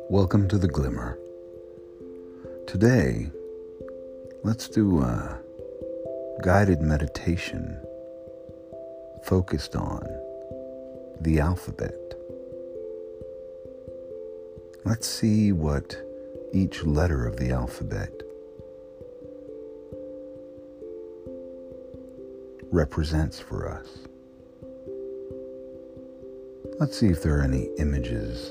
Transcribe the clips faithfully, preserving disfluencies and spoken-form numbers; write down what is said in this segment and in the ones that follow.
Welcome to the Glimmer. Today, let's do a guided meditation focused on the alphabet. Let's see what each letter of the alphabet represents for us. Let's see if there are any images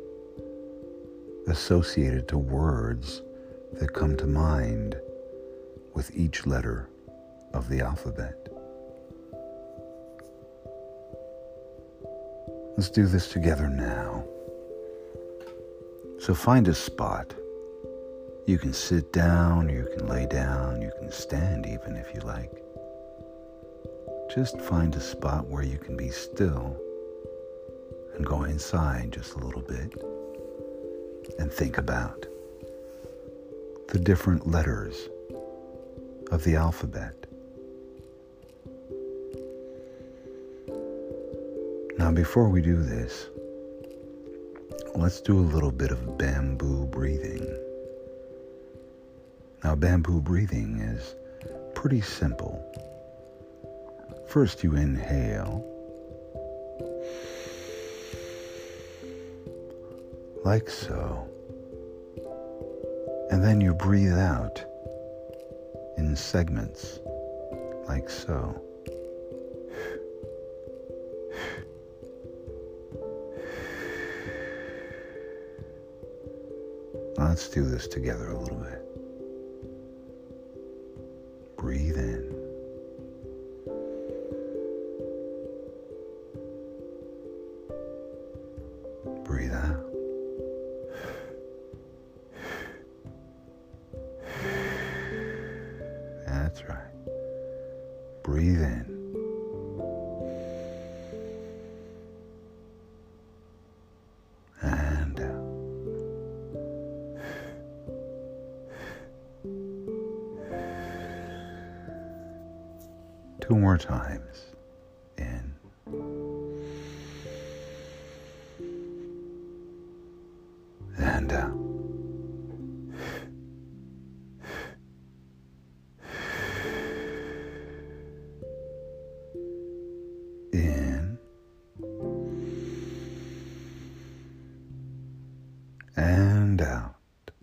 associated to words that come to mind with each letter of the alphabet. Let's do this together now. So find a spot. You can sit down, you can lay down, you can stand even if you like. Just find a spot where you can be still and go inside just a little bit and think about the different letters of the alphabet. Now, before we do this, let's do a little bit of bamboo breathing. Now, bamboo breathing is pretty simple. First, you inhale, like so, and then you breathe out in segments, like so. Let's do this together a little bit. Breathe in. Breathe out. That's right. Breathe in. And out. Two more times. In. And out. In. And out.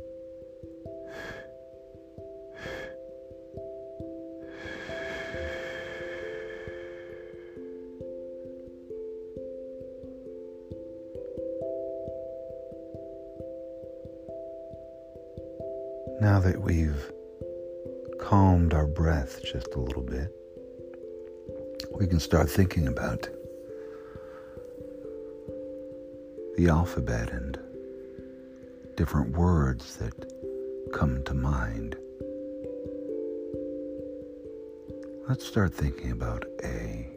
Now that we've calmed our breath just a little bit, we can start thinking about the alphabet and different words that come to mind. Let's start thinking about A.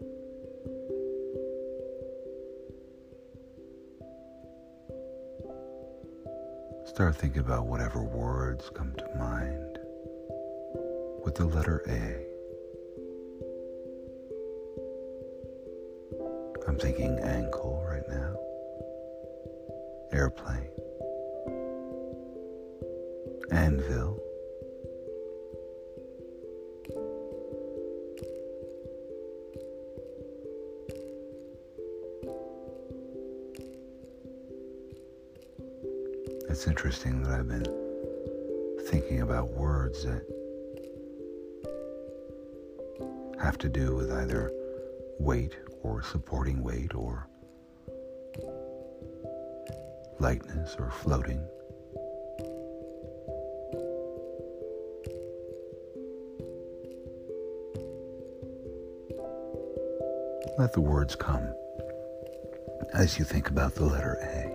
Start thinking about whatever words come to mind with the letter A. I'm thinking ankle right now, airplane, anvil, it's interesting that I've been thinking about words that have to do with either weight or supporting weight or lightness or floating. Let the words come as you think about the letter A.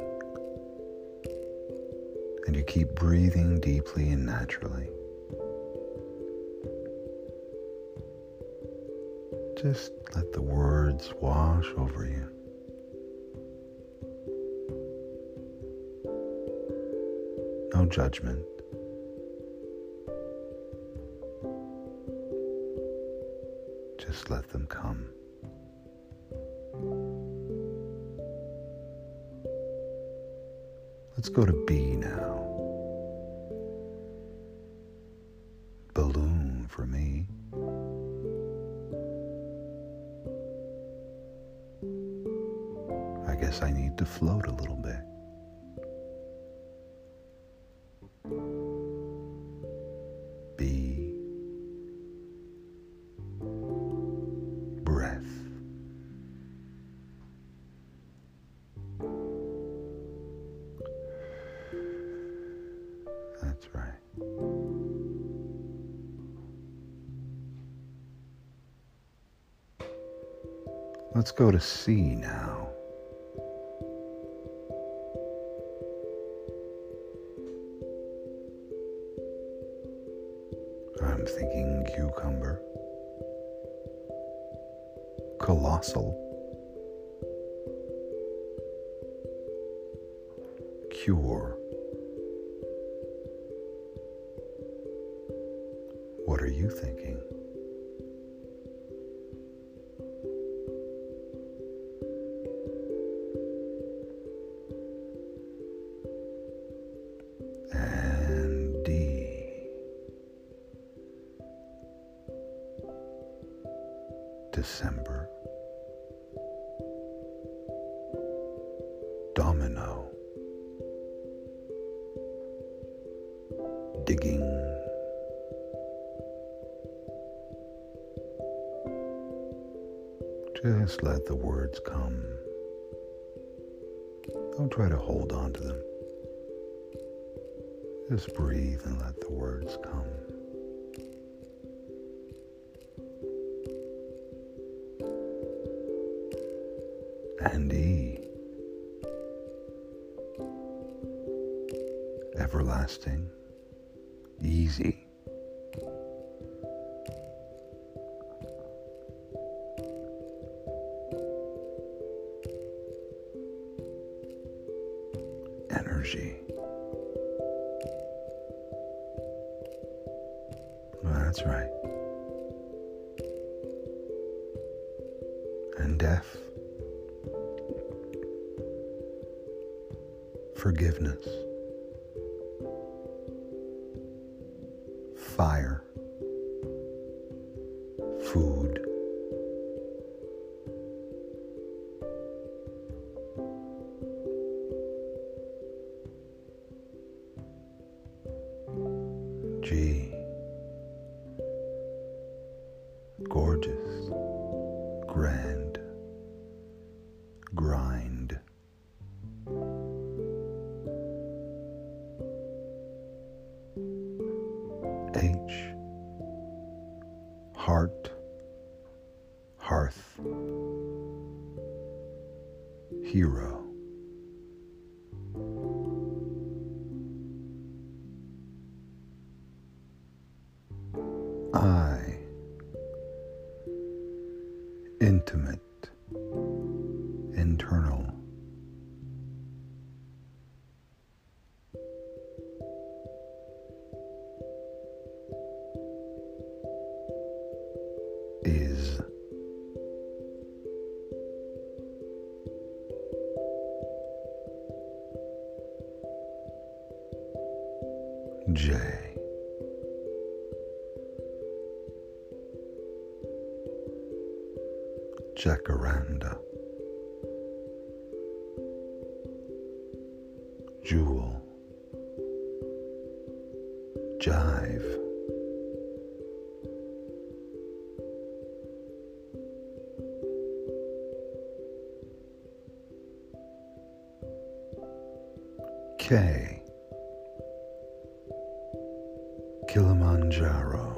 And you keep breathing deeply and naturally. Just let the words wash over you. No judgment. Just let them come. Let's go to B now. Balloon for me. I guess I need to float a little bit. B. Breath. That's right. Let's go to C now. I'm thinking cucumber, colossal, cure. What are you thinking? And D. December. Domino. Digging. Just let the words come. Don't try to hold on to them. Just breathe and let the words come. And E. Everlasting. Easy. Energy. That's right. And F. Forgiveness. Fire. Food. G. Gorgeous. Grand. Grind. H. Heart. Hearth. Hero. I. Intimate. Internal. Is. J. Jacaranda. Jewel. Jive. K. Kilimanjaro.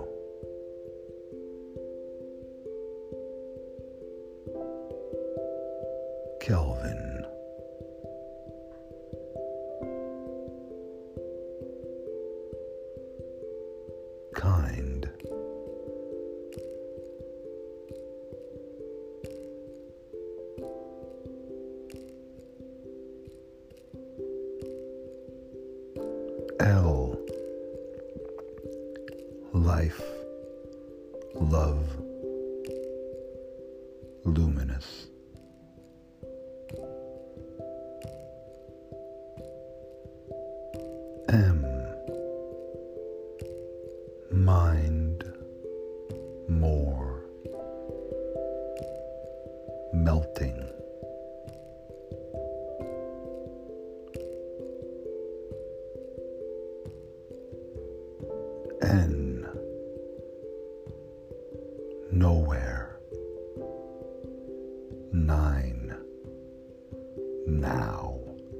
Kelvin. Kind. L. Life. Love. Luminous. melting. N, nowhere. Nine, now.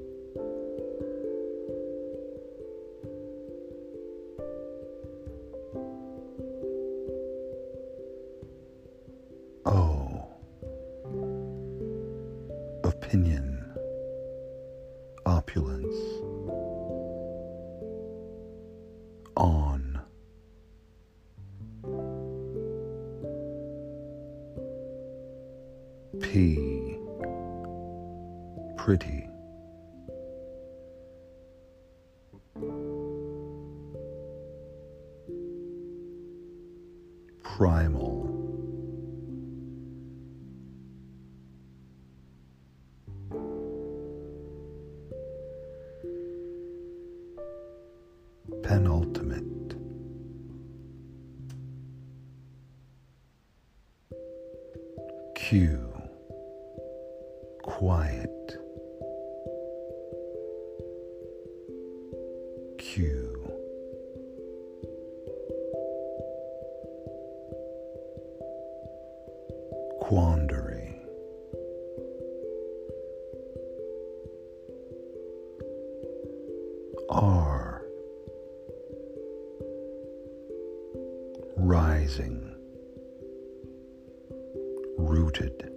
O, opinion, opulence. On, P, pretty. Primal, penultimate. Q, quiet. Q, quandary. R, rising, rooted,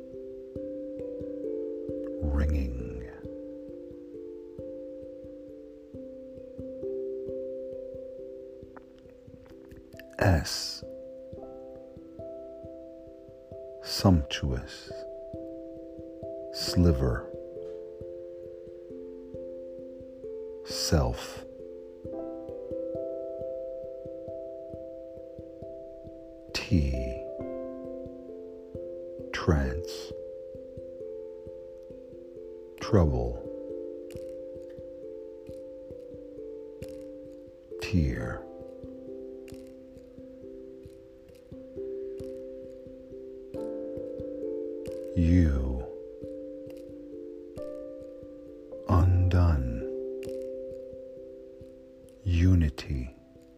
ringing. S, sumptuous, sliver, self. T, trance, trouble, tear. U, undone, unity,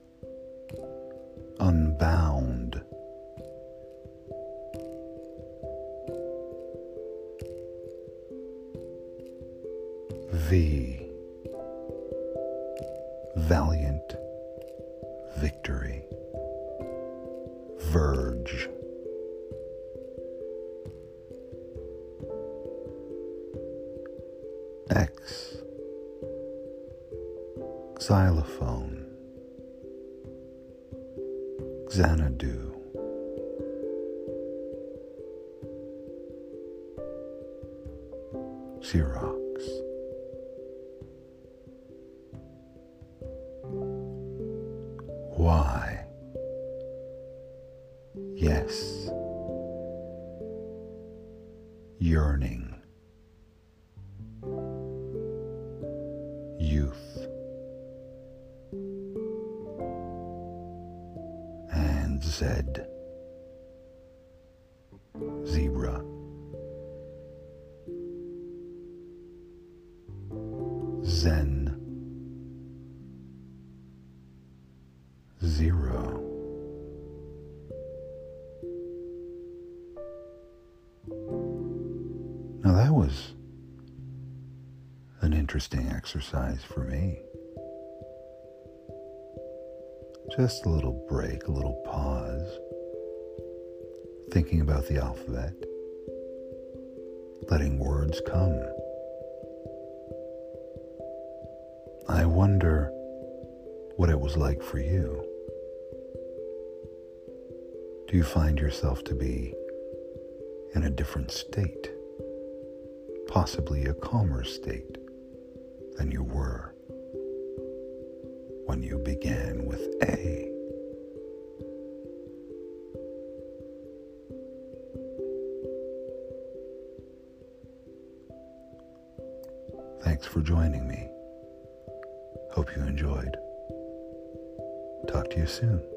unbound. V, valiant, victory, verge. X, xylophone, Xanadu. Xerox. Y, yes, yearning. Youth. And Z, zebra. Zen, zero. Now that was an interesting exercise for me. Just a little break, a little pause, thinking about the alphabet, letting words come. I wonder what it was like for you. Do you find yourself to be in a different state, possibly a calmer state than you were when you began with A? Thanks for joining me. Hope you enjoyed. Talk to you soon.